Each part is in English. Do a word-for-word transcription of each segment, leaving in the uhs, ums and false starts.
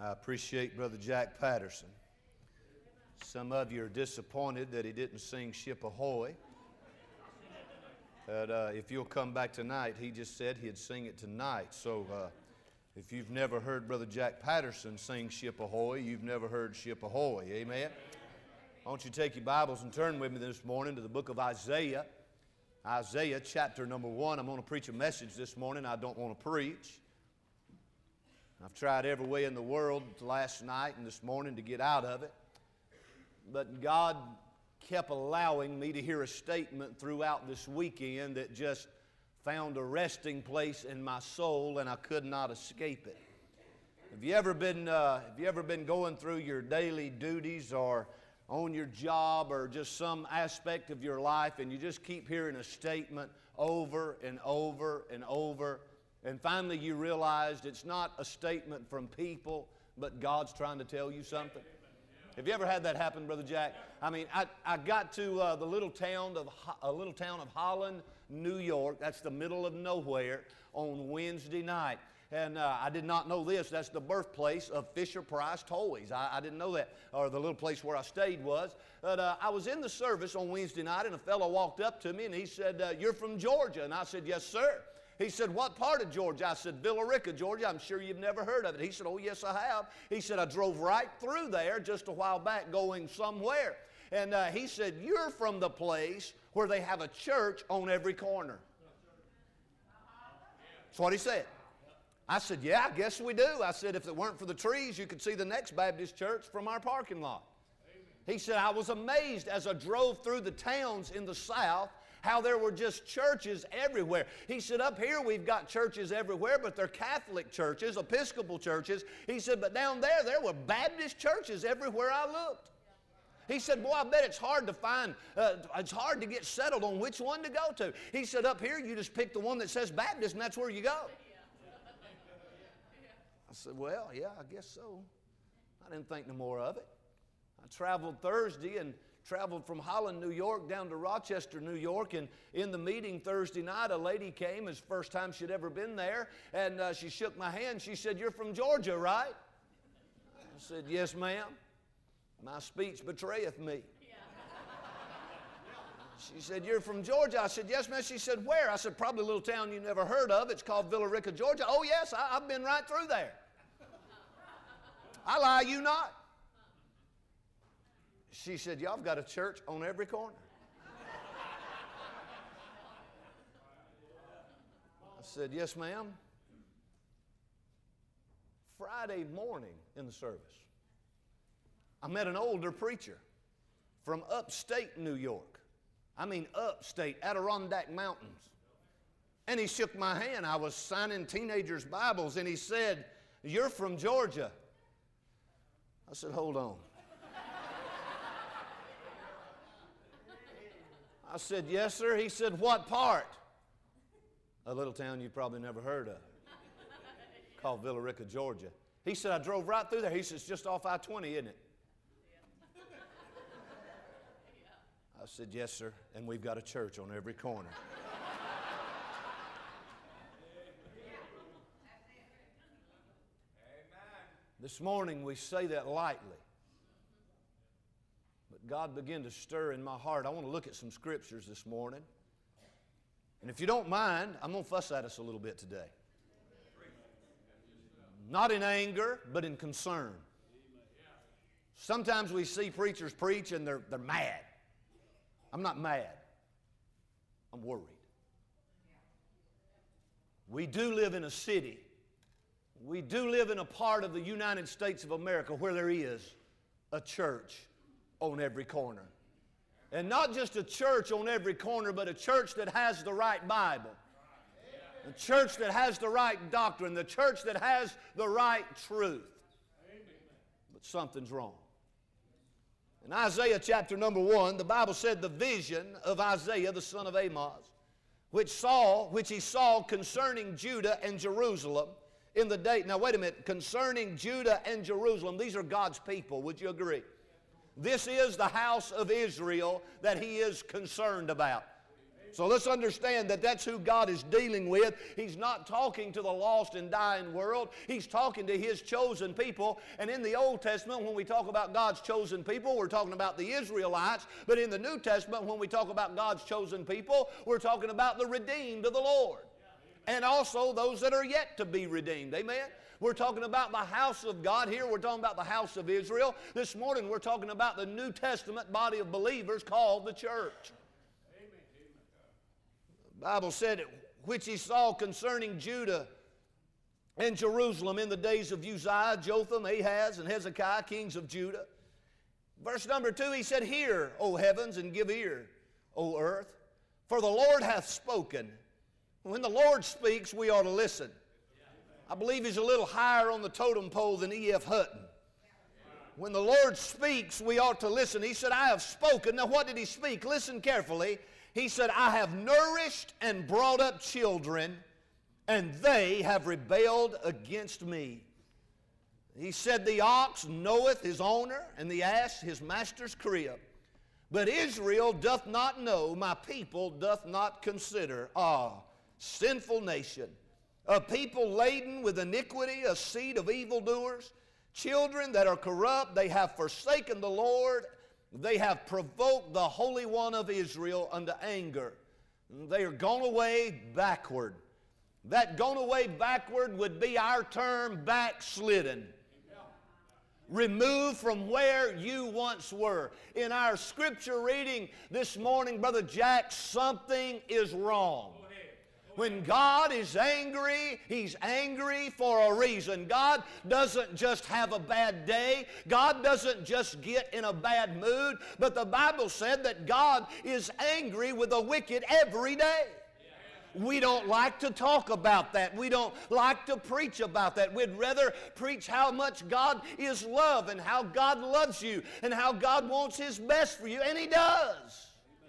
I appreciate Brother Jack Patterson. Some of you are disappointed that he didn't sing Ship Ahoy. But uh, if you'll come back tonight, he just said he'd sing it tonight. So uh, if you've never heard Brother Jack Patterson sing Ship Ahoy, you've never heard Ship Ahoy. Amen? Why don't you take your Bibles and turn with me this morning to the book of Isaiah. Isaiah chapter number one. I'm going to preach a message this morning I don't want to preach. I've tried every way in the world last night and this morning to get out of it. But God kept allowing me to hear a statement throughout this weekend that just found a resting place in my soul, and I could not escape it. Have you ever been, uh, have you ever been going through your daily duties or on your job or just some aspect of your life, and you just keep hearing a statement over and over and over, and finally you realized it's not a statement from people, but God's trying to tell you something? Have you ever had that happen, Brother Jack? I mean, I, I got to uh, the little town of a little town of Holland, New York. That's the middle of nowhere on Wednesday night. And uh, I did not know this. That's the birthplace of Fisher-Price Toys. I, I didn't know that, or the little place where I stayed was. But uh, I was in the service on Wednesday night, and a fellow walked up to me, and he said, uh, "You're from Georgia?" And I said, "Yes, sir." He said, "What part of Georgia?" I said, "Villa Rica, Georgia. I'm sure you've never heard of it." He said, "Oh, yes, I have." He said, "I drove right through there just a while back going somewhere." And uh, he said, "You're from the place where they have a church on every corner." That's what he said. I said, "Yeah, I guess we do." I said, "If it weren't for the trees, you could see the next Baptist church from our parking lot." He said, "I was amazed as I drove through the towns in the South how there were just churches everywhere." He said, "Up here we've got churches everywhere, but they're Catholic churches, Episcopal churches." He said, "But down there, there were Baptist churches everywhere I looked." He said, "Boy, I bet it's hard to find, uh, it's hard to get settled on which one to go to." He said, "Up here, you just pick the one that says Baptist, and that's where you go." I said, "Well, yeah, I guess so." I didn't think no more of it. I traveled Thursday and traveled from Holland, New York, down to Rochester, New York, and in the meeting Thursday night, a lady came. It's the first time she'd ever been there, and uh, she shook my hand. She said, "You're from Georgia, right?" I said, "Yes, ma'am. My speech betrayeth me." She said, "You're from Georgia?" I said, "Yes, ma'am." She said, "Where?" I said, "Probably a little town you never heard of. It's called Villa Rica, Georgia." "Oh, yes, I, I've been right through there." "I lie you not." She said, "Y'all have got a church on every corner." I said, "Yes, ma'am." Friday morning in the service, I met an older preacher from upstate New York. I mean upstate, Adirondack Mountains. And he shook my hand. I was signing teenagers' Bibles, and he said, "You're from Georgia." I said, "Hold on." I said, "Yes, sir." He said, "What part?" "A little town you've probably never heard of, called Villa Rica, Georgia." He said, "I drove right through there." He said, "It's just off I twenty, isn't it?" I said, "Yes, sir, and we've got a church on every corner." This morning we say that lightly. But God began to stir in my heart. I want to look at some scriptures this morning. And if you don't mind, I'm going to fuss at us a little bit today. Not in anger, but in concern. Sometimes we see preachers preach and they're, they're mad. I'm not mad. I'm worried. We do live in a city. We do live in a part of the United States of America where there is a church on every corner. And not just a church on every corner, but a church that has the right Bible. A church that has the right doctrine. The church that has the right truth. But something's wrong. In Isaiah chapter number one, the Bible said the vision of Isaiah, the son of Amos, which saw, which he saw concerning Judah and Jerusalem in the day. Now wait a minute, concerning Judah and Jerusalem, these are God's people, would you agree? This is the house of Israel that he is concerned about. So let's understand that that's who God is dealing with. He's not talking to the lost and dying world. He's talking to His chosen people. And in the Old Testament, when we talk about God's chosen people, we're talking about the Israelites. But in the New Testament, when we talk about God's chosen people, we're talking about the redeemed of the Lord. And also those that are yet to be redeemed. Amen? We're talking about the house of God. Here we're talking about the house of Israel. This morning we're talking about the New Testament body of believers called the church. The Bible said, which He saw concerning Judah and Jerusalem in the days of Uzziah, Jotham, Ahaz, and Hezekiah, kings of Judah. Verse number two, He said, hear, O heavens, and give ear, O earth, for the Lord hath spoken. When the Lord speaks, we ought to listen. I believe He's a little higher on the totem pole than E F Hutton. When the Lord speaks, we ought to listen. He said, I have spoken. Now what did He speak? Listen carefully. He said, I have nourished and brought up children, and they have rebelled against me. He said, the ox knoweth his owner, and the ass his master's crib. But Israel doth not know, my people doth not consider. Ah, sinful nation, a people laden with iniquity, a seed of evildoers, children that are corrupt, they have forsaken the Lord. They have provoked the Holy One of Israel unto anger. They are gone away backward. That gone away backward would be our term backslidden. Removed from where you once were. In our scripture reading this morning, Brother Jack, something is wrong. When God is angry, He's angry for a reason. God doesn't just have a bad day. God doesn't just get in a bad mood. But the Bible said that God is angry with the wicked every day. We don't like to talk about that. We don't like to preach about that. We'd rather preach how much God is love and how God loves you and how God wants His best for you. And He does.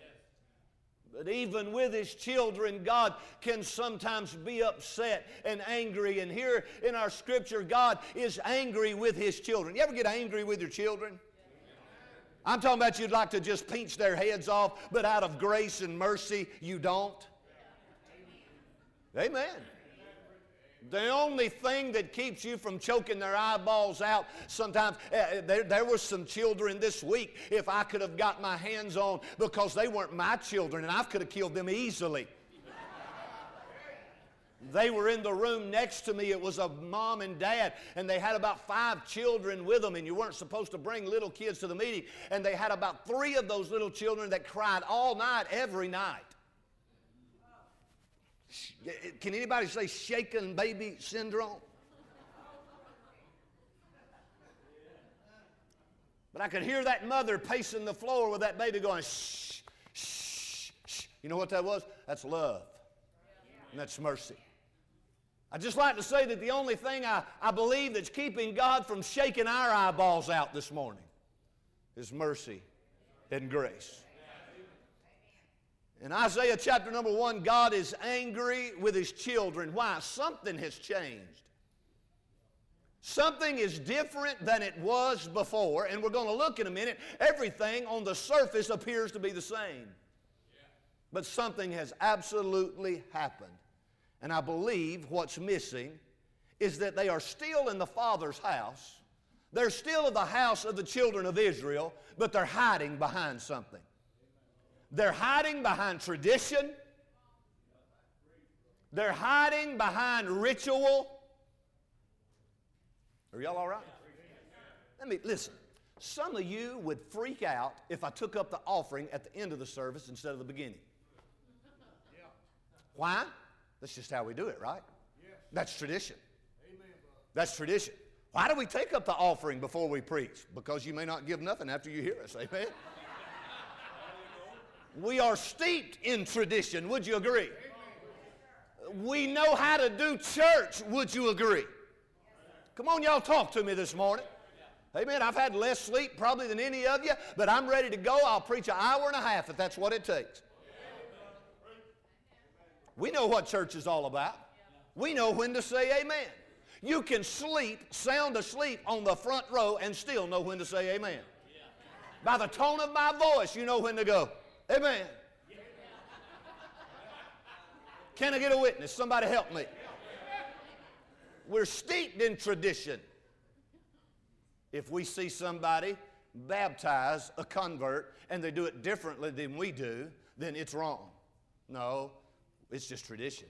But even with His children, God can sometimes be upset and angry. And here in our scripture, God is angry with His children. You ever get angry with your children? I'm talking about you'd like to just pinch their heads off, but out of grace and mercy, you don't. Amen. The only thing that keeps you from choking their eyeballs out sometimes, uh, there, there were some children this week, if I could have got my hands on, because they weren't my children, and I could have killed them easily. They were in the room next to me. It was a mom and dad, and they had about five children with them, and you weren't supposed to bring little kids to the meeting, and they had about three of those little children that cried all night, every night. Can anybody say shaken baby syndrome? But I could hear that mother pacing the floor with that baby going, shh, shh, shh. You know what that was? That's love. And that's mercy. I'd just like to say that the only thing I, I believe that's keeping God from shaking our eyeballs out this morning is mercy and grace. In Isaiah chapter number one, God is angry with His children. Why? Something has changed. Something is different than it was before, and we're going to look in a minute. Everything on the surface appears to be the same. But something has absolutely happened. And I believe what's missing is that they are still in the Father's house. They're still in the house of the children of Israel, but they're hiding behind something. They're hiding behind tradition. They're hiding behind ritual. Are y'all all right? Let me, listen. Some of you would freak out if I took up the offering at the end of the service instead of the beginning. Why? That's just how we do it, right? That's tradition. That's tradition. Why do we take up the offering before we preach? Because you may not give nothing after you hear us. Amen? We are steeped in tradition. Would you agree? We know how to do church. Would you agree? Come on, y'all, talk to me this morning. Amen. I've had less sleep probably than any of you, but I'm ready to go. I'll preach an hour and a half if that's what it takes. We know what church is all about. We know when to say amen. You can sleep, sound asleep on the front row and still know when to say amen. By the tone of my voice, you know when to go. Amen. Can I get a witness? Somebody help me. We're steeped in tradition. If we see somebody baptize a convert and they do it differently than we do, then it's wrong. No, it's just tradition.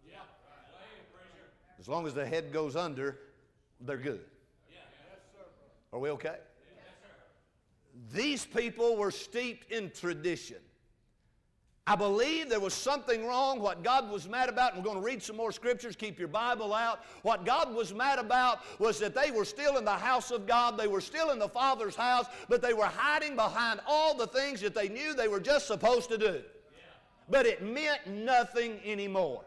As long as the head goes under, they're good. Are we okay? These people were steeped in tradition. I believe there was something wrong. What God was mad about, and we're going to read some more scriptures, keep your Bible out. What God was mad about was that they were still in the house of God. They were still in the Father's house, but they were hiding behind all the things that they knew they were just supposed to do. But it meant nothing anymore.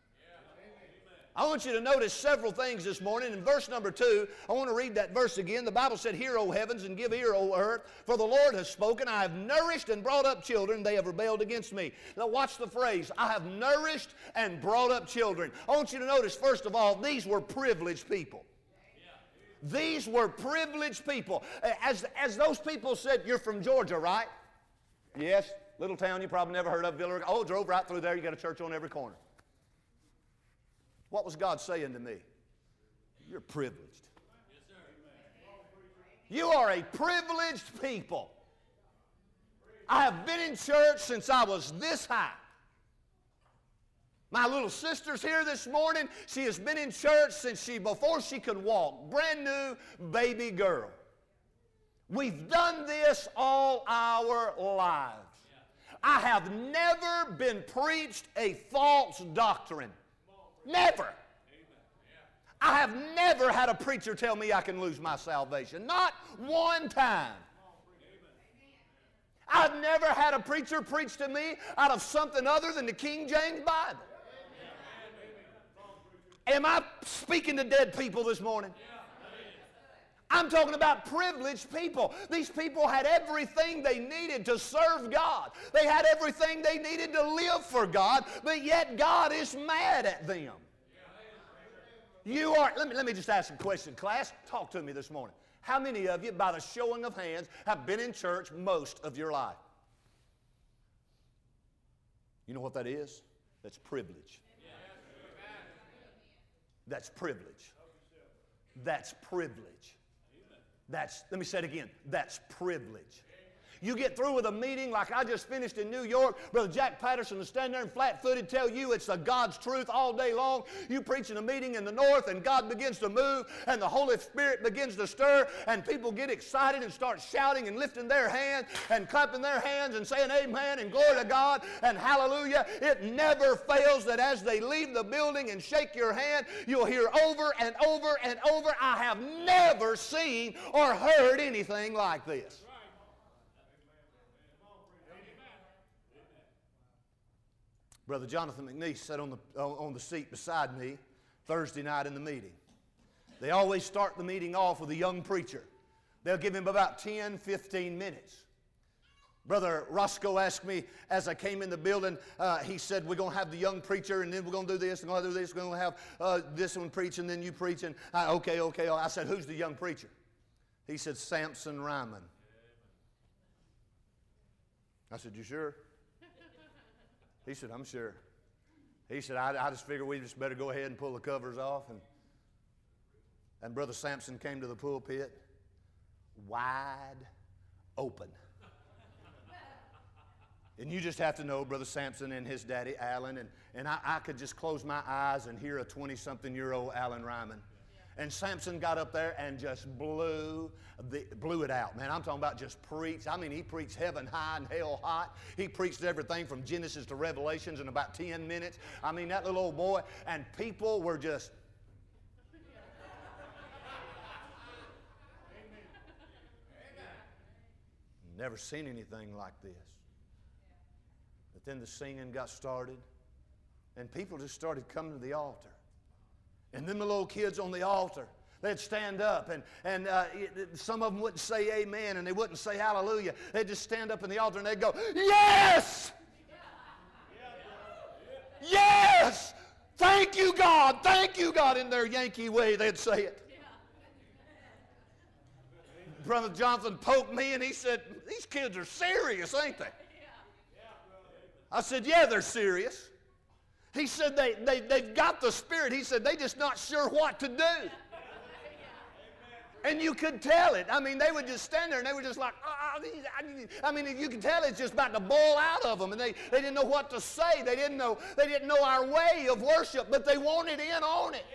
I want you to notice several things this morning. In verse number two, I want to read that verse again. The Bible said, "Hear, O heavens, and give ear, O earth, for the Lord has spoken. I have nourished and brought up children. They have rebelled against me." Now watch the phrase, I have nourished and brought up children. I want you to notice, first of all, these were privileged people. These were privileged people. As, as those people said, "You're from Georgia, right?" "Yes." "Little town you probably never heard of, Villa." "Oh, drove right through there. You got a church on every corner." What was God saying to me? You're privileged. Yes, sir. You are a privileged people. I have been in church since I was this high. My little sister's here this morning. She has been in church since she, before she could walk. Brand new baby girl. We've done this all our lives. I have never been preached a false doctrine. Never. I have never had a preacher tell me I can lose my salvation. Not one time. I've never had a preacher preach to me out of something other than the King James Bible. Am I speaking to dead people this morning? I'm talking about privileged people. These people had everything they needed to serve God. They had everything they needed to live for God, but yet God is mad at them. You are, let me, let me just ask a question, class. Talk to me this morning. How many of you, by the showing of hands, have been in church most of your life? You know what that is? That's privilege. That's privilege. That's privilege. That's, let me say it again, that's privilege. You get through with a meeting like I just finished in New York, Brother Jack Patterson will stand there and flat-footed tell you it's the God's truth all day long. You preach in a meeting in the north and God begins to move and the Holy Spirit begins to stir and people get excited and start shouting and lifting their hands and clapping their hands and saying amen and glory to God and hallelujah. It never fails that as they leave the building and shake your hand, you'll hear over and over and over, I have never seen or heard anything like this. Brother Jonathan McNeese sat on the, on the seat beside me Thursday night in the meeting. They always start the meeting off with a young preacher. They'll give him about ten, fifteen minutes. Brother Roscoe asked me as I came in the building, uh, he said, we're going to have the young preacher and then we're going to do this, we're going to do this, we're going to have uh, this one preach and then you preach. And I, okay, okay. I said, who's the young preacher? He said, Samson Ryman. I said, you sure? He said, I'm sure. He said, I, I just figured we just better go ahead and pull the covers off. And, and Brother Samson came to the pulpit wide open. And you just have to know Brother Samson and his daddy, Alan. And, and I, I could just close my eyes and hear a twenty-something-year-old Alan Ryman. And Samson got up there and just blew, the, blew it out, man. I'm talking about just preached. I mean, he preached heaven high and hell hot. He preached everything from Genesis to Revelations in about ten minutes. I mean, that little old boy. And people were just... Never seen anything like this. But then the singing got started, and people just started coming to the altar. And then the little kids on the altar, they'd stand up, and, and uh, it, some of them wouldn't say amen, and they wouldn't say hallelujah. They'd just stand up in the altar, and they'd go, yes! Yes! Thank you, God! Thank you, God! In their Yankee way, they'd say it. Brother Jonathan poked me, and he said, these kids are serious, ain't they? I said, yeah, they're serious. He said they, they, they've got the Spirit. He said they're just not sure what to do. And you could tell it. I mean, they would just stand there and they were just like, oh, I mean, you could tell it's just about to boil out of them. And they, they didn't know what to say. They didn't know, they didn't know our way of worship, but they wanted in on it.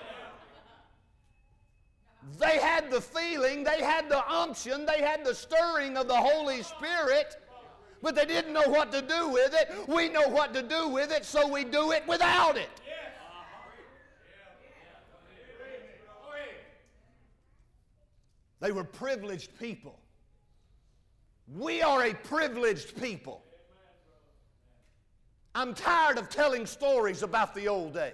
They had the feeling, they had the unction, they had the stirring of the Holy Spirit, but they didn't know what to do with it. We know what to do with it, so we do it without it. They were privileged people. We are a privileged people. I'm tired of telling stories about the old days.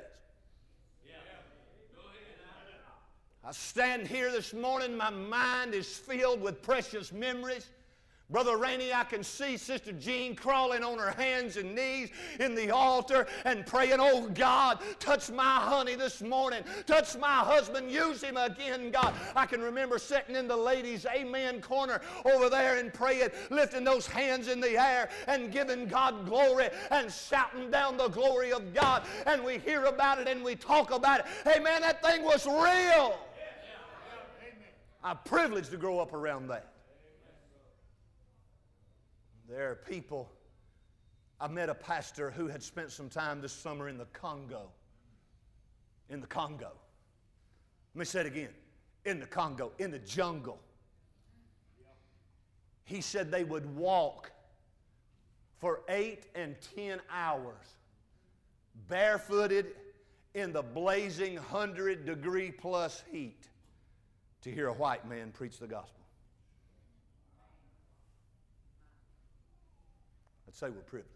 I stand here this morning, my mind is filled with precious memories. Brother Rainey, I can see Sister Jean crawling on her hands and knees in the altar and praying, oh God, touch my honey this morning. Touch my husband. Use him again, God. I can remember sitting in the ladies' amen corner over there and praying, lifting those hands in the air and giving God glory and shouting down the glory of God. And we hear about it and we talk about it. Hey man, that thing was real. I'm privileged to grow up around that. There are people, I met a pastor who had spent some time this summer in the Congo. In the Congo. Let me say it again. In the Congo, in the jungle. He said they would walk for eight and ten hours, barefooted in the blazing hundred degree plus heat to hear a white man preach the gospel. I'd say we're privileged.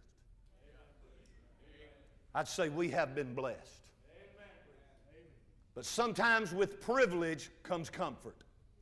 I'd say we have been blessed. But sometimes with privilege comes comfort.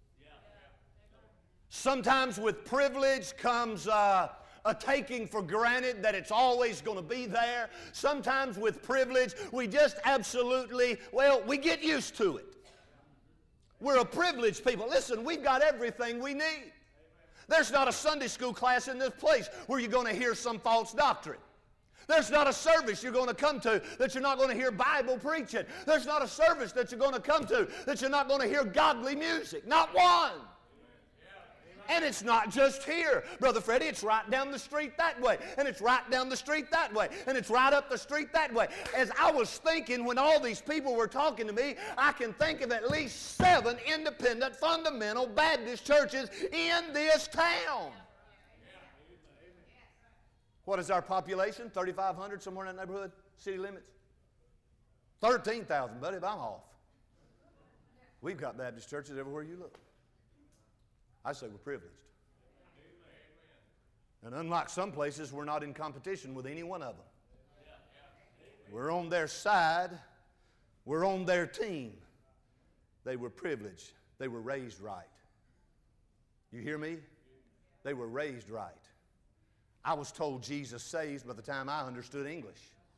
Sometimes with privilege comes uh, a taking for granted that it's always going to be there. Sometimes with privilege we just absolutely, well, we get used to it. We're a privileged people. Listen, we've got everything we need. There's not a Sunday school class in this place where you're going to hear some false doctrine. There's not a service you're going to come to that you're not going to hear Bible preaching. There's not a service that you're going to come to that you're not going to hear godly music. Not one. And it's not just here, Brother Freddie. It's right down the street that way. And it's right down the street that way. And it's right up the street that way. As I was thinking when all these people were talking to me, I can think of at least seven independent fundamental Baptist churches in this town. What is our population? thirty-five hundred, somewhere in that neighborhood? City limits? thirteen thousand, buddy, if I'm off. We've got Baptist churches everywhere you look. I say we're privileged. And unlike some places, we're not in competition with any one of them. We're on their side. We're on their team. They were privileged. They were raised right. You hear me? They were raised right. I was told Jesus saves by the time I understood English.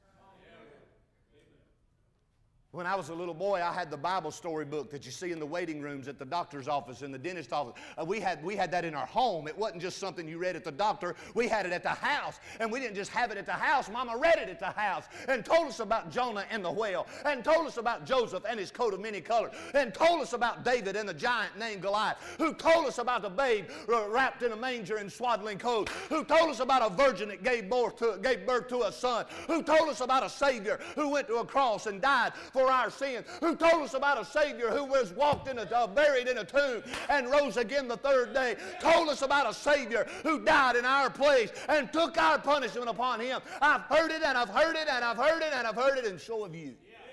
When I was a little boy, I had the Bible story book that you see in the waiting rooms at the doctor's office, in the dentist's office. Uh, we, had, we had that in our home. It wasn't just something you read at the doctor. We had it at the house. And we didn't just have it at the house. Mama read it at the house and told us about Jonah and the whale, and told us about Joseph and his coat of many colors, and told us about David and the giant named Goliath, who told us about the babe wrapped in a manger in swaddling clothes, who told us about a virgin that gave birth to, gave birth to a son, who told us about a Savior who went to a cross and died for our sins, who told us about a Savior who was walked in a, uh, buried in a tomb and rose again the third day, told us about a Savior who died in our place and took our punishment upon him. I've heard it and I've heard it and I've heard it and I've heard it, and so have you.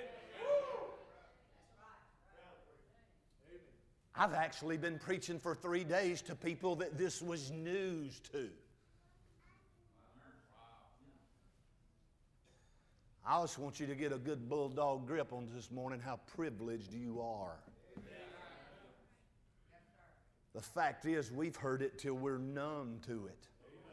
I've actually been preaching for three days to people that this was news to. I just want you to get a good bulldog grip on this morning how privileged you are. The fact is, we've heard it till we're numb to it.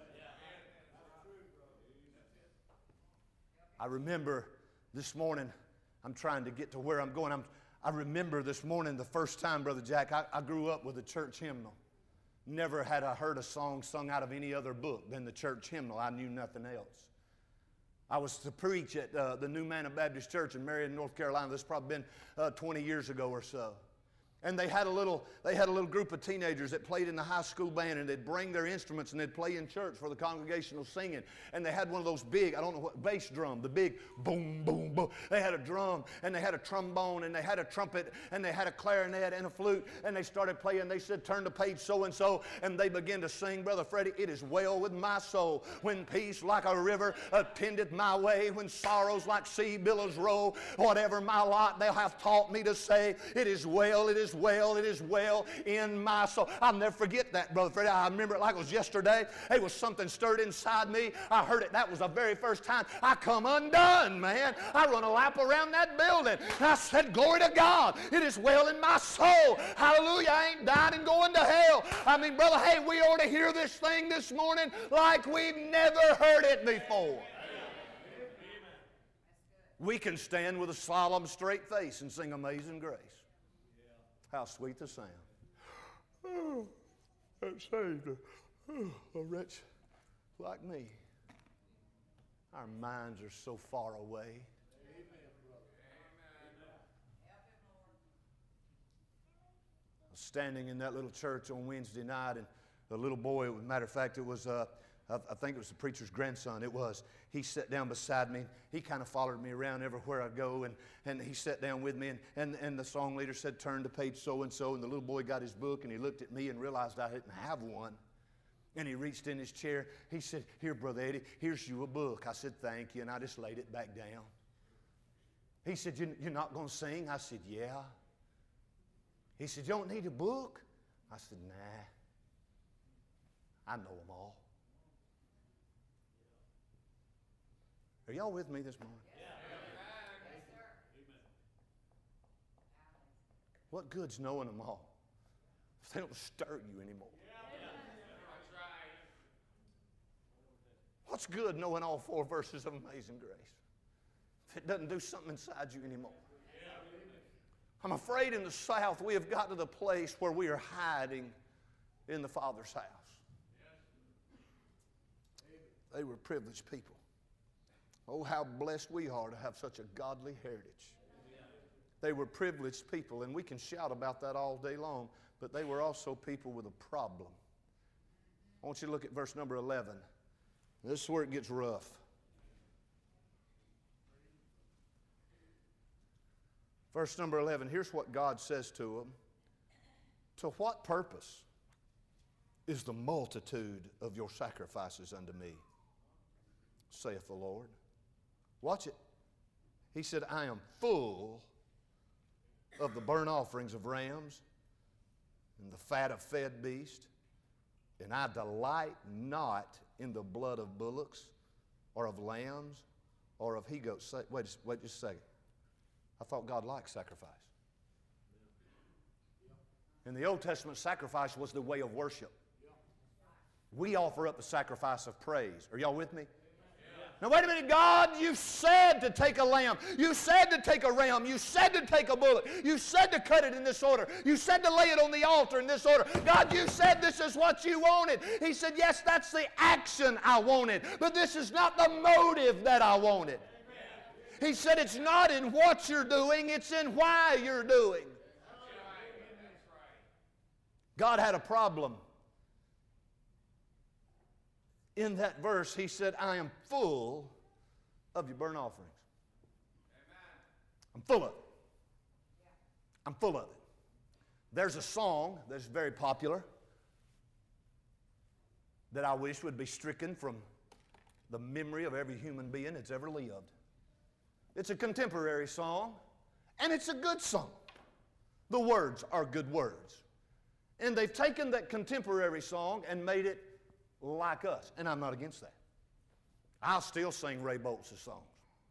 I remember this morning, I'm trying to get to where I'm going. I'm, I remember this morning the first time, Brother Jack, I, I grew up with a church hymnal. Never had I heard a song sung out of any other book than the church hymnal. I knew nothing else. I was to preach at uh, the New Manna Baptist Church in Marion, North Carolina. This has probably been uh, twenty years ago or so. And they had a little, they had a little group of teenagers that played in the high school band, and they'd bring their instruments and they'd play in church for the congregational singing. And they had one of those big, I don't know what, bass drum, the big boom, boom, boom. They had a drum, and they had a trombone, and they had a trumpet, and they had a clarinet and a flute, and they started playing. They said, turn to page so-and-so, and they began to sing, Brother Freddie, it is well with my soul, when peace like a river attendeth my way, when sorrows like sea billows roll, whatever my lot thou hast taught me to say, it is well, it is well, it is well in my soul. I'll never forget that, Brother Freddie. I remember it like it was yesterday. It was something stirred inside me. I heard it. That was the very first time I come undone, man. I run a lap around that building. And I said, glory to God. It is well in my soul. Hallelujah. I ain't dying and going to hell. I mean, brother, hey, we ought to hear this thing this morning like we've never heard it before. We can stand with a solemn, straight face and sing Amazing Grace. How sweet the sound. Oh, that saved a, oh, a wretch like me. Our minds are so far away. I was standing in that little church on Wednesday night, and the little boy, as a matter of fact, it was, uh, I think it was the preacher's grandson. It was. He sat down beside me. He kind of followed me around everywhere I go, and, and he sat down with me, and, and, and the song leader said, turn to page so-and-so, and the little boy got his book, and he looked at me and realized I didn't have one. And he reached in his chair. He said, here, Brother Eddie, here's you a book. I said, thank you, and I just laid it back down. He said, you're not going to sing? I said, yeah. He said, you don't need a book? I said, nah. I know them all. Are y'all with me this morning? Yeah. Yes, sir. What good's knowing them all if they don't stir you anymore? Yeah. What's good knowing all four verses of Amazing Grace if it doesn't do something inside you anymore? I'm afraid in the South we have got to the place where we are hiding in the Father's house. They were privileged people. Oh, how blessed we are to have such a godly heritage. They were privileged people, and we can shout about that all day long, but they were also people with a problem. I want you to look at verse number eleven. This is where it gets rough. Verse number eleven, here's what God says to them. To what purpose is the multitude of your sacrifices unto me, saith the Lord? Watch it. He said, I am full of the burnt offerings of rams and the fat of fed beasts, and I delight not in the blood of bullocks or of lambs or of he-goats. Wait, wait just a second. I thought God liked sacrifice. In the Old Testament, sacrifice was the way of worship. We offer up the sacrifice of praise. Are y'all with me? Now wait a minute, God, you said to take a lamb. You said to take a ram. You said to take a bullock. You said to cut it in this order. You said to lay it on the altar in this order. God, you said this is what you wanted. He said, yes, that's the action I wanted, but this is not the motive that I wanted. He said it's not in what you're doing, it's in why you're doing. God had a problem. In that verse, he said, I am full of your burnt offerings. I'm full of it. I'm full of it. There's a song that's very popular that I wish would be stricken from the memory of every human being that's ever lived. It's a contemporary song, and it's a good song. The words are good words. And they've taken that contemporary song and made it like us. And I'm not against that. I'll still sing Ray Bolt's songs.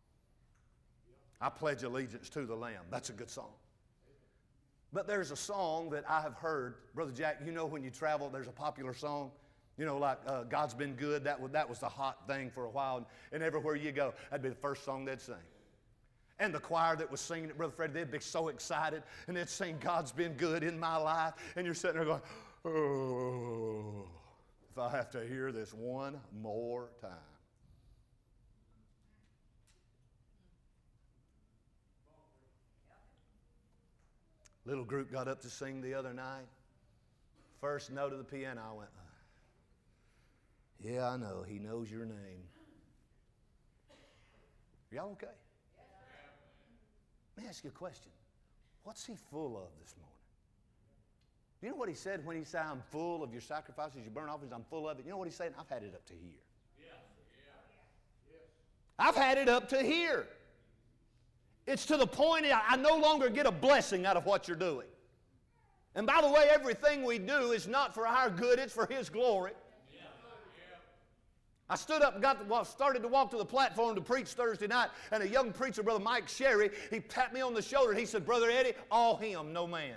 I pledge allegiance to the Lamb. That's a good song. But there's a song that I have heard. Brother Jack, you know when you travel, there's a popular song. You know, like uh, God's Been Good. That was, that was the hot thing for a while. And, and everywhere you go, that'd be the first song they'd sing. And the choir that was singing it, Brother Fred, they'd be so excited. And they'd sing, God's been good in my life. And you're sitting there going, oh, if I have to hear this one more time. Little group got up to sing the other night. First note of the piano, I went, yeah, I know. He knows your name. Are y'all okay? Let me ask you a question. What's he full of this morning? Do you know what he said when he said, I'm full of your sacrifices, your burnt offerings, I'm full of it? You know what he said? I've had it up to here. I've had it up to here. It's to the point I no longer get a blessing out of what you're doing. And by the way, everything we do is not for our good, it's for His glory. I stood up and got to, well, started to walk to the platform to preach Thursday night, and a young preacher, Brother Mike Sherry, he tapped me on the shoulder and he said, Brother Eddie, all Him, no man.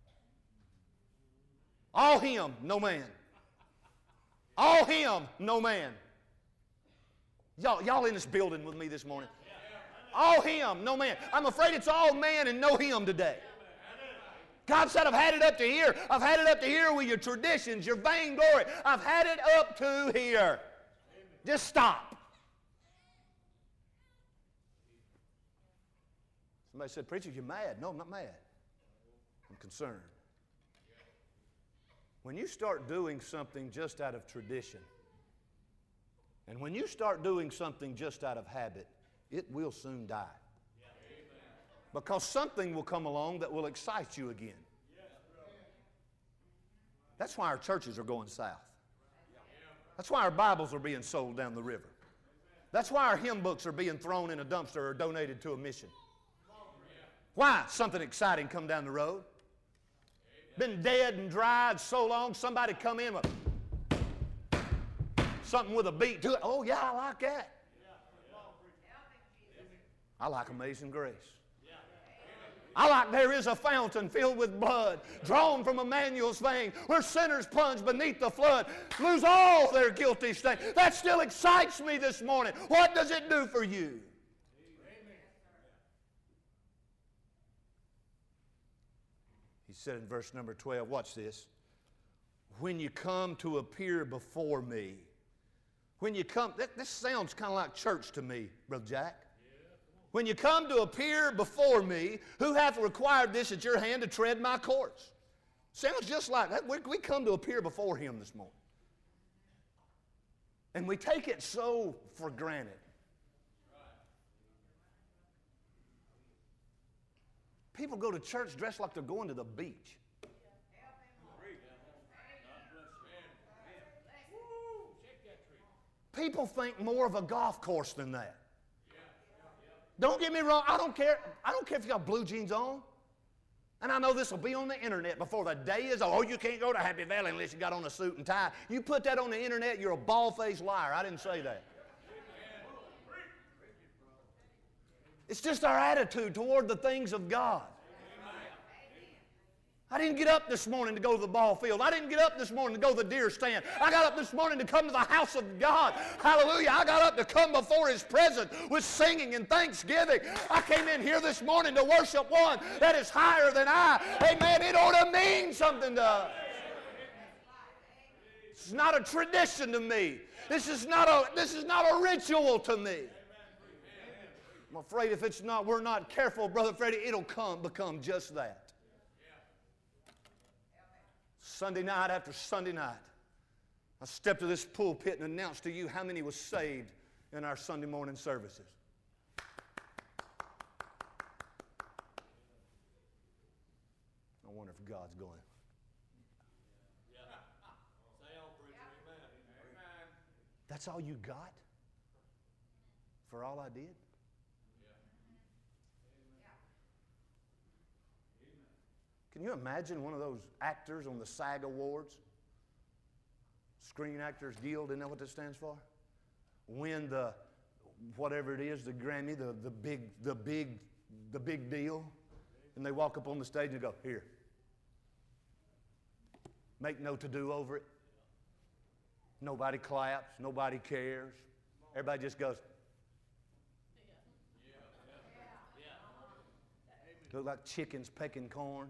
All Him, no man. All Him, no man. Y'all, y'all in this building with me this morning? All Him, no man. I'm afraid it's all man and no Him today. God said, I've had it up to here. I've had it up to here with your traditions, your vainglory. I've had it up to here. Just stop. Somebody said, Preacher, you're mad. No, I'm not mad. I'm concerned. When you start doing something just out of tradition, and when you start doing something just out of habit, it will soon die. Because something will come along that will excite you again. That's why our churches are going south. That's why our Bibles are being sold down the river. That's why our hymn books are being thrown in a dumpster or donated to a mission. Why? Something exciting come down the road. Been dead and dried so long, somebody come in with something with a beat to it. Oh, yeah, I like that. I like Amazing Grace. I like there is a fountain filled with blood, drawn from Emmanuel's vein, where sinners plunge beneath the flood, lose all their guilty stain. That still excites me this morning. What does it do for you? He said in verse number twelve, watch this. When you come to appear before me. When you come, this sounds kind of like church to me, Brother Jack. When you come to appear before me, who hath required this at your hand to tread my courts? Sounds just like that. We, we come to appear before Him this morning. And we take it so for granted. People go to church dressed like they're going to the beach. People think more of a golf course than that. Don't get me wrong, I don't care. I don't care if you got blue jeans on. And I know this will be on the internet before the day is over. Oh, you can't go to Happy Valley unless you got on a suit and tie. You put that on the internet, you're a bald-faced liar. I didn't say that. It's just our attitude toward the things of God. I didn't get up this morning to go to the ball field. I didn't get up this morning to go to the deer stand. I got up this morning to come to the house of God. Hallelujah. I got up to come before His presence with singing and thanksgiving. I came in here this morning to worship one that is higher than I. Amen. It ought to mean something to us. This is not a tradition to me. This is not a, this is not a ritual to me. I'm afraid if it's not, we're not careful, Brother Freddie, it'll come become just that. Sunday night after Sunday night, I stepped to this pulpit and announced to you how many was saved in our Sunday morning services. I wonder if God's going. That's all you got? For all I did? Can you imagine one of those actors on the SAG Awards? Screen Actors Guild, isn't that what that stands for? Win the, whatever it is, the Grammy, the, the, big, the, big, the big deal. And they walk up on the stage and go, here. Make no to-do over it. Nobody claps. Nobody cares. Everybody just goes. Look like chickens pecking corn.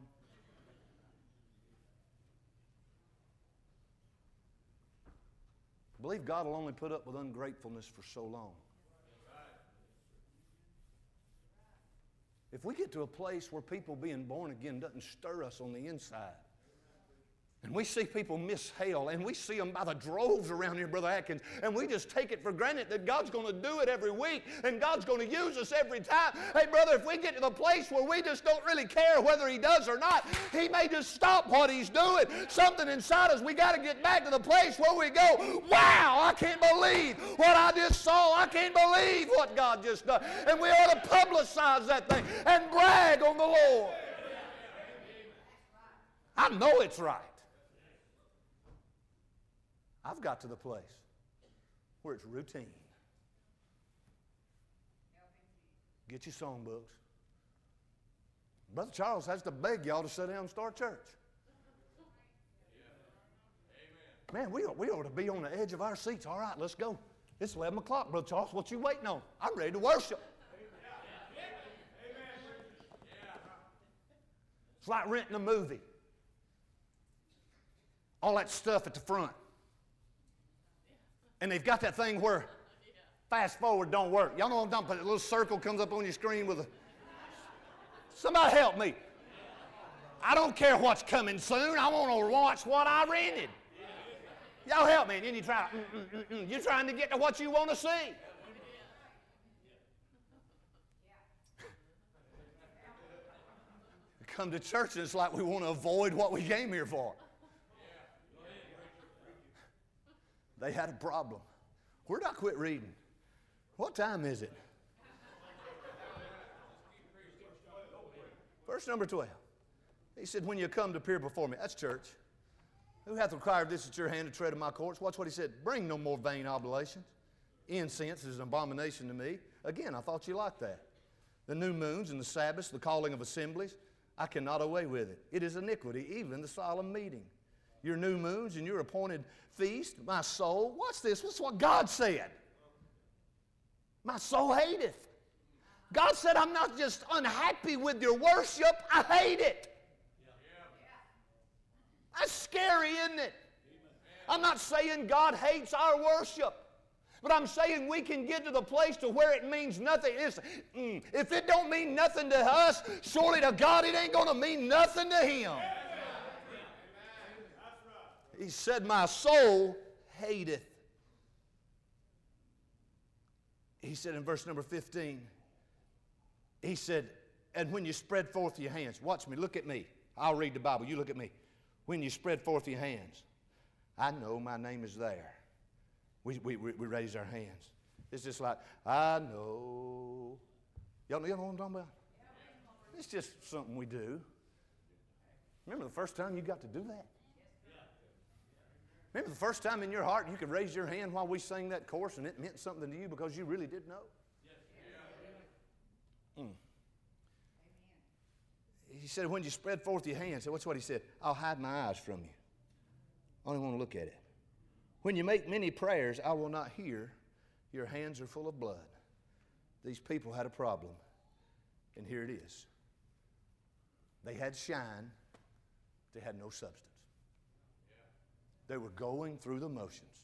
I believe God will only put up with ungratefulness for so long. If we get to a place where people being born again doesn't stir us on the inside, and we see people miss hell, and we see them by the droves around here, Brother Atkins, and we just take it for granted that God's going to do it every week, and God's going to use us every time. Hey, brother, if we get to the place where we just don't really care whether He does or not, He may just stop what He's doing. Something inside us, we got to get back to the place where we go, wow, I can't believe what I just saw. I can't believe what God just done. And we ought to publicize that thing and brag on the Lord. I know it's right. I've got to the place where it's routine. Get your songbooks. Brother Charles has to beg y'all to sit down and start church. Man, we, we ought to be on the edge of our seats. All right, let's go. It's eleven o'clock, Brother Charles. What you waiting on? I'm ready to worship. It's like renting a movie. All that stuff at the front. And they've got that thing where fast forward don't work. Y'all know what I'm talking about? A little circle comes up on your screen with a... Somebody help me. I don't care what's coming soon. I want to watch what I rented. Y'all help me. And then you try, mm, mm, mm, mm. You're trying to get to what you want to see. We come to church and it's like we want to avoid what we came here for. They had a problem. Where'd I quit reading? What time is it? Verse number twelve. He said, when you come to appear before me, that's church. Who hath required this at your hand to tread in my courts? Watch what he said. Bring no more vain oblations. Incense is an abomination to me. Again, I thought you liked that. The new moons and the Sabbaths, the calling of assemblies, I cannot away with it. It is iniquity, even the solemn meeting. Your new moons and your appointed feast, my soul. Watch this. What's what God said? My soul hateth. God said, I'm not just unhappy with your worship, I hate it. That's scary, isn't it? I'm not saying God hates our worship, but I'm saying we can get to the place to where it means nothing. It's, mm, if it don't mean nothing to us, surely to God it ain't going to mean nothing to Him. He said, my soul hateth. He said in verse number fifteen, he said, and when you spread forth your hands, watch me, look at me. I'll read the Bible, you look at me. When you spread forth your hands, I know my name is there. We, we, we raise our hands. It's just like, I know. Y'all know what I'm talking about? It's just something we do. Remember the first time you got to do that? Remember the first time in your heart you could raise your hand while we sang that chorus and it meant something to you because you really did know? Mm. He said, when you spread forth your hands, what's what he said? I'll hide my eyes from you. I only want to look at it. When you make many prayers, I will not hear. Your hands are full of blood. These people had a problem, and here it is. They had shine, they had no substance. They were going through the motions.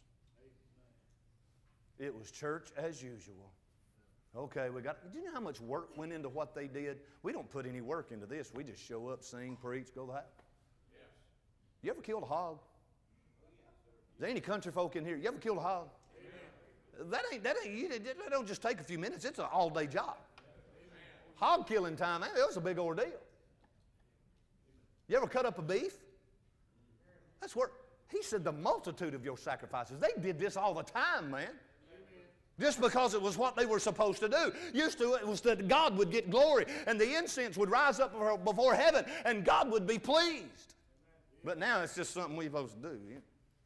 It was church as usual. Okay, we got, do you know how much work went into what they did? We don't put any work into this. We just show up, sing, preach, go that. Yes. You ever killed a hog? Is there any country folk in here? You ever killed a hog? Amen. That ain't, that ain't, you, that don't just take a few minutes. It's an all-day job. Amen. Hog killing time, that was a big ordeal. You ever cut up a beef? That's work. He said the multitude of your sacrifices. They did this all the time, man. Just because it was what they were supposed to do. Used to it was that God would get glory and the incense would rise up before heaven and God would be pleased. But now it's just something we're supposed to do. Yeah?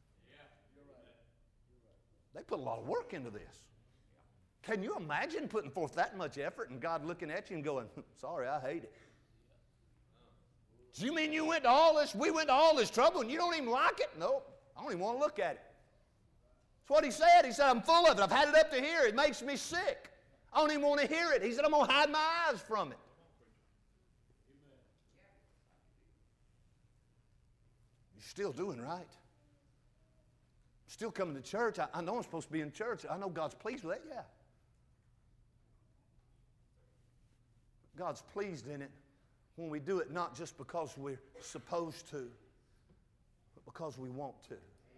They put a lot of work into this. Can you imagine putting forth that much effort and God looking at you and going, sorry, I hate it. Do you mean you went to all this, we went to all this trouble and you don't even like it? Nope, I don't even want to look at it. That's what he said. He said, I'm full of it. I've had it up to here. It makes me sick. I don't even want to hear it. He said, I'm going to hide my eyes from it. You're still doing right. Still coming to church. I, I know I'm supposed to be in church. I know God's pleased with that. Yeah. God's pleased in it when we do it not just because we're supposed to, but because we want to.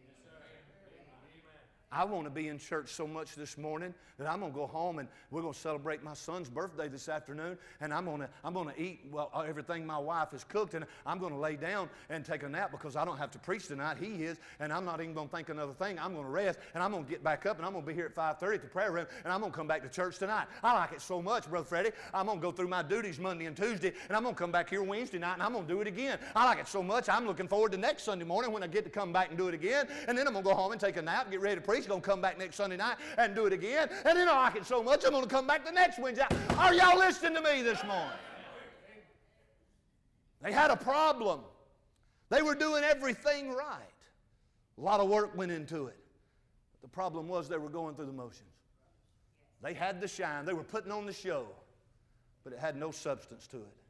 I want to be in church so much this morning that I'm going to go home and we're going to celebrate my son's birthday this afternoon, and I'm going to I'm going to eat well everything my wife has cooked, and I'm going to lay down and take a nap because I don't have to preach tonight. He is, and I'm not even going to think another thing. I'm going to rest, and I'm going to get back up, and I'm going to be here at five thirty at the prayer room, and I'm going to come back to church tonight. I like it so much, Brother Freddie. I'm going to go through my duties Monday and Tuesday, and I'm going to come back here Wednesday night, and I'm going to do it again. I like it so much. I'm looking forward to next Sunday morning when I get to come back and do it again, and then I'm going to go home and take a nap, get ready to preach. Going to come back next Sunday night and do it again. And then I like it so much, I'm going to come back the next Wednesday. Are y'all listening to me this morning? They had a problem. They were doing everything right. A lot of work went into it. But the problem was they were going through the motions. They had the shine. They were putting on the show. But it had no substance to it.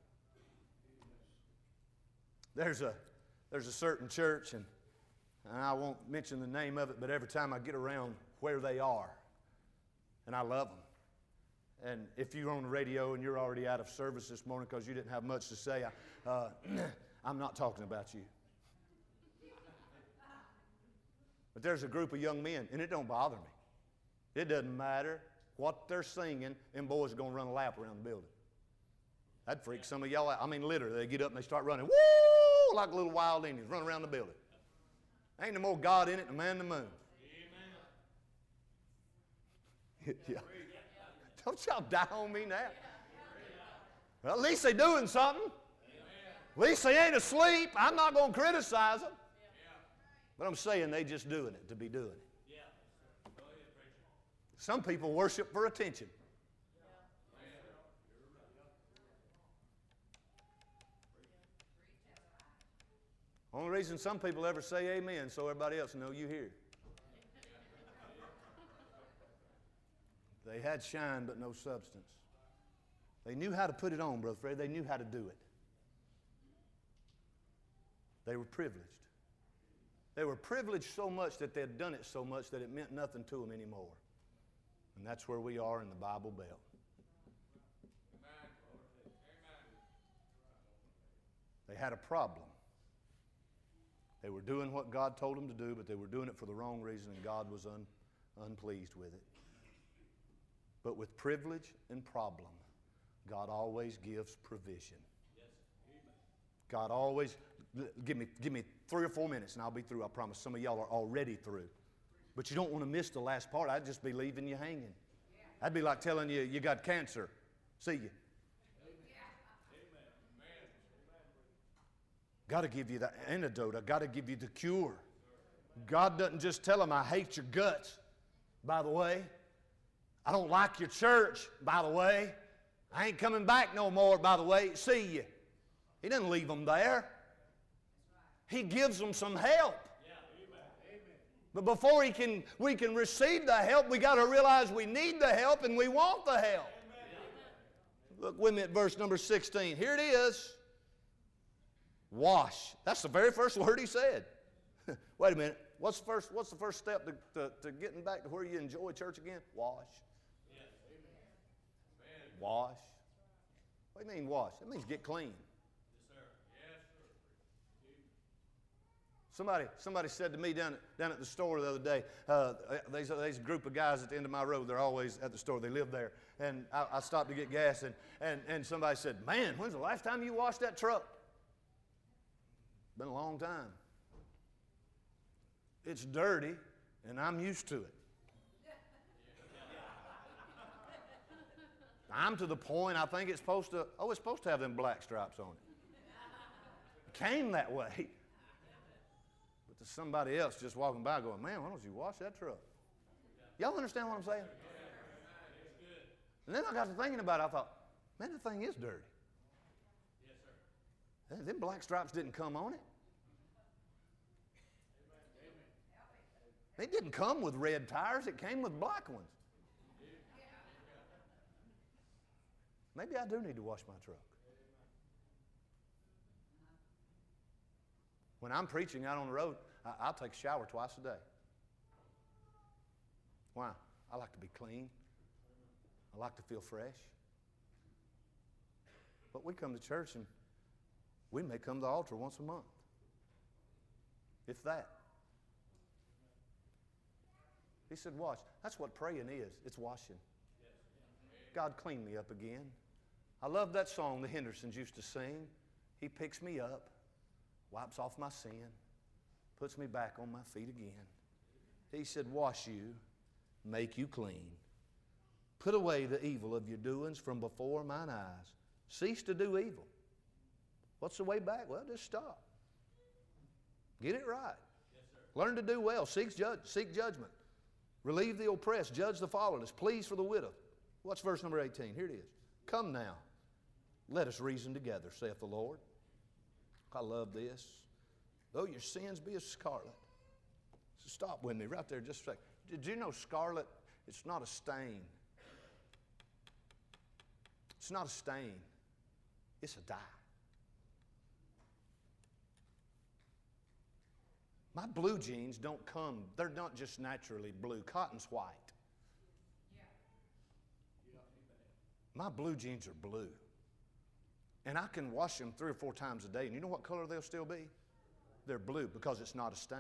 There's a, there's a certain church, and And I won't mention the name of it, but every time I get around where they are, and I love them. And if you're on the radio and you're already out of service this morning because you didn't have much to say, I, uh, I'm not talking about you. But there's a group of young men, and it don't bother me. It doesn't matter what they're singing, them boys are going to run a lap around the building. That'd freak some of y'all out. I mean, literally, they get up and they start running, woo, like little wild Indians, run around the building. Ain't no more God in it than man in the moon. Yeah. Don't y'all die on me now. Well, at least they're doing something. At least they ain't asleep. I'm not going to criticize them. But I'm saying they just doing it to be doing it. Some people worship for attention. Only reason some people ever say amen so everybody else know you here. They had shine but no substance. They knew how to put it on, Brother Fred. They knew how to do it. They were privileged. They were privileged so much that they had done it so much that it meant nothing to them anymore. And that's where we are in the Bible Belt. They had a problem. They were doing what God told them to do, but they were doing it for the wrong reason, and God was un, unpleased with it. But with privilege and problem, God always gives provision. God always, give me, give me three or four minutes and I'll be through, I promise. Some of y'all are already through. But you don't want to miss the last part. I'd just be leaving you hanging. That'd be like telling you you got cancer. See you. Got to give you the antidote. I got to give you the cure. God doesn't just tell them, I hate your guts, by the way. I don't like your church, by the way. I ain't coming back no more, by the way. See you. He doesn't leave them there. He gives them some help. But before he can, we can receive the help, we got to realize we need the help and we want the help. Look with me at verse number sixteen. Here it is. Wash. That's the very first word he said. Wait a minute. What's the first, what's the first step to, to, to getting back to where you enjoy church again? Wash. Yes. Wash. What do you mean wash? That means get clean. Yes, sir. Yes, sir. Somebody, somebody said to me down at, down at the store the other day, uh, there's, a, there's a group of guys at the end of my road. They're always at the store. They live there. And I, I stopped to get gas, and, and, and somebody said, man, when's the last time you washed that truck? Been a long time. It's dirty, and I'm used to it. I'm to the point, I think it's supposed to, oh, it's supposed to have them black stripes on it. It came that way. But there's somebody else just walking by going, man, why don't you wash that truck? Y'all understand what I'm saying? And then I got to thinking about it. I thought, man, that thing is dirty. Yes, sir. Them black stripes didn't come on it. They didn't come with red tires. It came with black ones. Maybe I do need to wash my truck. When I'm preaching out on the road, I'll take a shower twice a day. Why? I like to be clean. I like to feel fresh. But we come to church and we may come to the altar once a month. If that. He said, wash. That's what praying is. It's washing. God, clean me up again. I love that song the Hendersons used to sing. He picks me up, wipes off my sin, puts me back on my feet again. He said, wash you, make you clean. Put away the evil of your doings from before mine eyes. Cease to do evil. What's the way back? Well, just stop. Get it right. Yes, learn to do well. Seek, judge, seek judgment. Relieve the oppressed. Judge the fatherless. Please for the widow. What's verse number eighteen? Here it is. Come now. Let us reason together, saith the Lord. I love this. Though your sins be as scarlet. So stop with me right there just a second. Did you know scarlet, it's not a stain. It's not a stain. It's a dye. My blue jeans don't come, they're not just naturally blue. Cotton's white. My blue jeans are blue. And I can wash them three or four times a day. And you know what color they'll still be? They're blue because it's not a stain.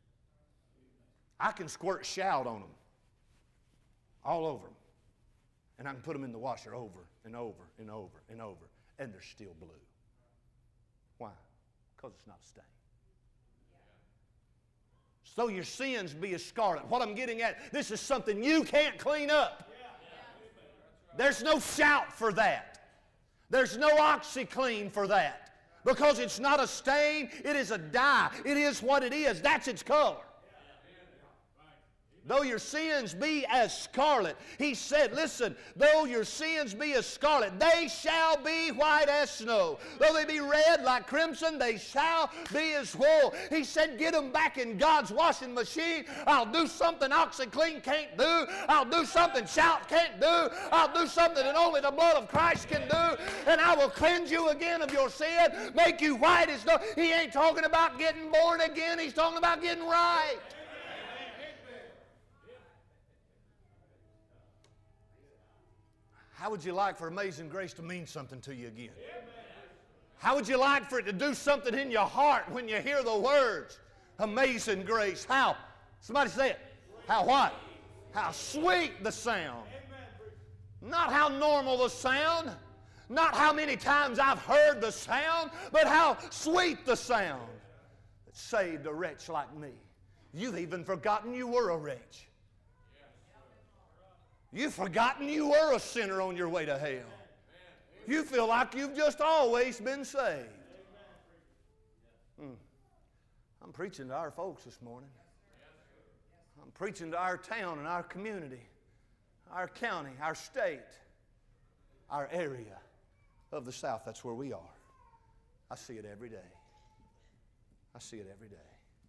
I can squirt shout on them. All over them. And I can put them in the washer over and over and over and over. And they're still blue. Why? Because it's not a stain. So your sins be as scarlet. What I'm getting at, this is something you can't clean up. There's no shout for that. There's no OxyClean for that. Because it's not a stain, it is a dye. It is what it is. That's its color. Though your sins be as scarlet. He said, listen, though your sins be as scarlet, they shall be white as snow. Though they be red like crimson, they shall be as wool. He said, get them back in God's washing machine. I'll do something OxyClean can't do. I'll do something Shout can't do. I'll do something that only the blood of Christ can do. And I will cleanse you again of your sin, make you white as snow. He ain't talking about getting born again. He's talking about getting right. How would you like for Amazing Grace to mean something to you again? How would you like for it to do something in your heart when you hear the words, Amazing Grace? How? Somebody say it. How what? How sweet the sound. Not how normal the sound. Not how many times I've heard the sound, but how sweet the sound that saved a wretch like me. You've even forgotten you were a wretch. You've forgotten you were a sinner on your way to hell. You feel like you've just always been saved. Hmm. I'm preaching to our folks this morning. I'm preaching to our town and our community, our county, our state, our area of the South. That's where we are. I see it every day. I see it every day.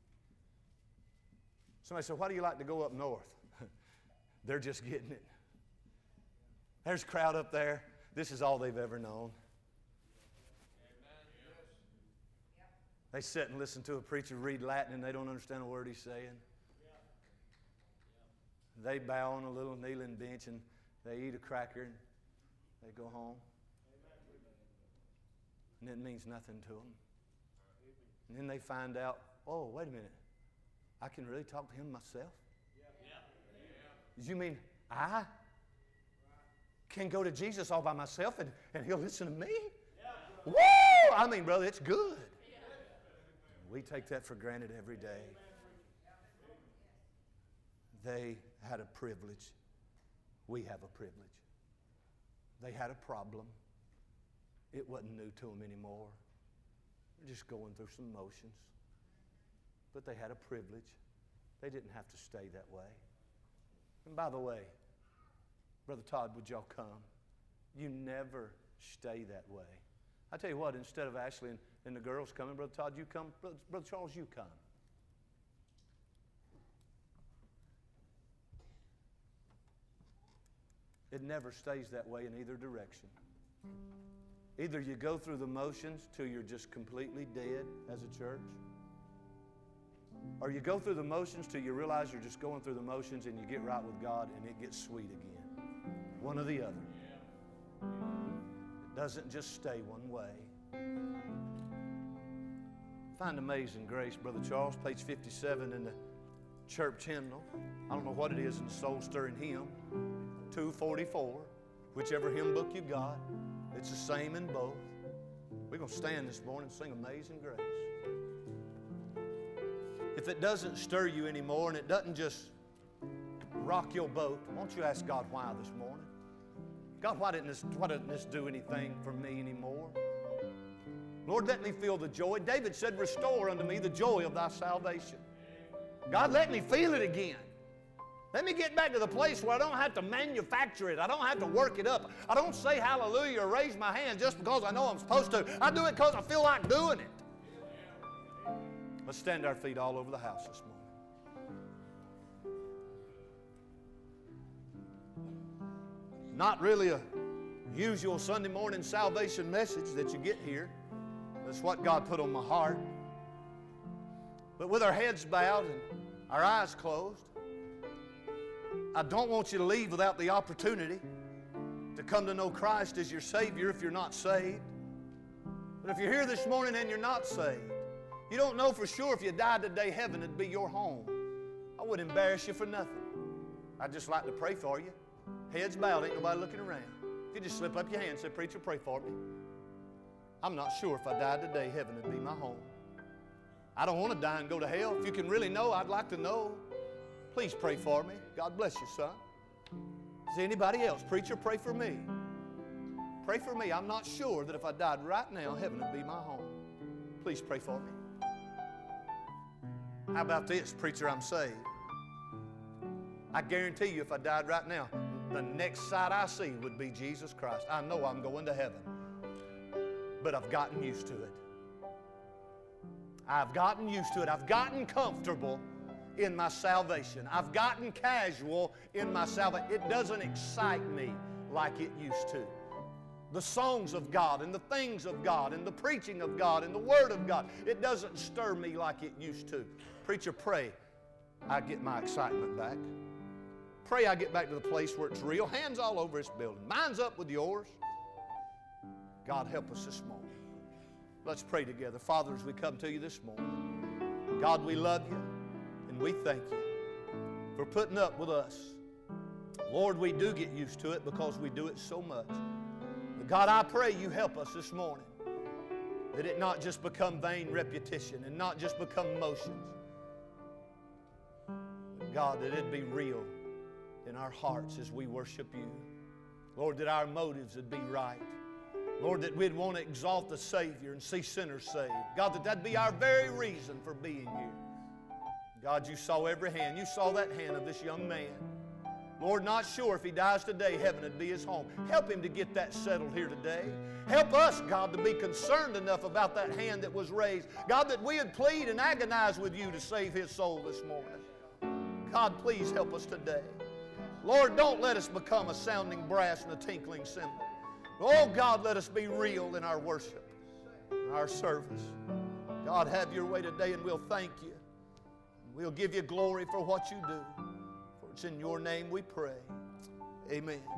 Somebody said, why do you like to go up north? They're just getting it. There's a crowd up there. This is all they've ever known. They sit and listen to a preacher read Latin and they don't understand a word he's saying. They bow on a little kneeling bench and they eat a cracker and they go home. And it means nothing to them. And then they find out, oh, wait a minute. I can really talk to him myself? You mean I can go to Jesus all by myself and, and he'll listen to me? Woo! I mean, brother, it's good. We take that for granted every day. They had a privilege. We have a privilege. They had a problem. It wasn't new to them anymore. They're just going through some motions. But they had a privilege. They didn't have to stay that way. And by the way, Brother Todd, would y'all come? You never stay that way. I tell you what, instead of Ashley and, and the girls coming, Brother Todd, you come. Brother, Brother Charles, you come. It never stays that way in either direction. Either you go through the motions till you're just completely dead as a church, or you go through the motions till you realize you're just going through the motions and you get right with God and it gets sweet again. One or the other. It doesn't just stay one way. Find Amazing Grace, Brother Charles, page fifty-seven in the church hymnal. I don't know what it is in the soul-stirring hymn. two forty-four. Whichever hymn book you got, it's the same in both. We're going to stand this morning and sing Amazing Grace. If it doesn't stir you anymore and it doesn't just rock your boat, won't you ask God why this morning? God, why didn't this, why didn't this do anything for me anymore? Lord, let me feel the joy. David said, restore unto me the joy of thy salvation. God, let me feel it again. Let me get back to the place where I don't have to manufacture it. I don't have to work it up. I don't say hallelujah or raise my hand just because I know I'm supposed to. I do it because I feel like doing it. Let's stand our feet all over the house this morning. Not really a usual Sunday morning salvation message that you get here. That's what God put on my heart. But with our heads bowed and our eyes closed, I don't want you to leave without the opportunity to come to know Christ as your Savior if you're not saved. But if you're here this morning and you're not saved, you don't know for sure if you died today, heaven would be your home. I wouldn't embarrass you for nothing. I'd just like to pray for you. Heads bowed, ain't nobody looking around. If you just slip up your hand and say, preacher, pray for me. I'm not sure if I died today, heaven would be my home. I don't want to die and go to hell. If you can really know, I'd like to know. Please pray for me. God bless you, son. Is there anybody else? Preacher, pray for me. Pray for me. I'm not sure that if I died right now, heaven would be my home. Please pray for me. How about this? Preacher, I'm saved. I guarantee you if I died right now, the next sight I see would be Jesus Christ. I know I'm going to heaven, but I've gotten used to it. I've gotten used to it. I've gotten comfortable in my salvation. I've gotten casual in my salvation. It doesn't excite me like it used to. The songs of God and the things of God and the preaching of God and the Word of God, it doesn't stir me like it used to. Preacher, pray I get my excitement back. Pray I get back to the place where it's real. Hands all over this building. Mine's up with yours. God, help us this morning. Let's pray together. Father, as we come to you this morning, God, we love you and we thank you for putting up with us. Lord, we do get used to it because we do it so much. But God, I pray you help us this morning that it not just become vain repetition and not just become motions. But God, that it be real in our hearts as we worship you. Lord, that our motives would be right. Lord, that we'd want to exalt the Savior and see sinners saved. God, that that'd be our very reason for being here. God, you saw every hand. You saw that hand of this young man. Lord, not sure if he dies today, heaven would be his home. Help him to get that settled here today. Help us, God, to be concerned enough about that hand that was raised. God, that we would plead and agonize with you to save his soul this morning. God, please help us today. Lord, don't let us become a sounding brass and a tinkling cymbal. Oh, God, let us be real in our worship, in our service. God, have your way today, and we'll thank you. We'll give you glory for what you do. For it's in your name we pray. Amen.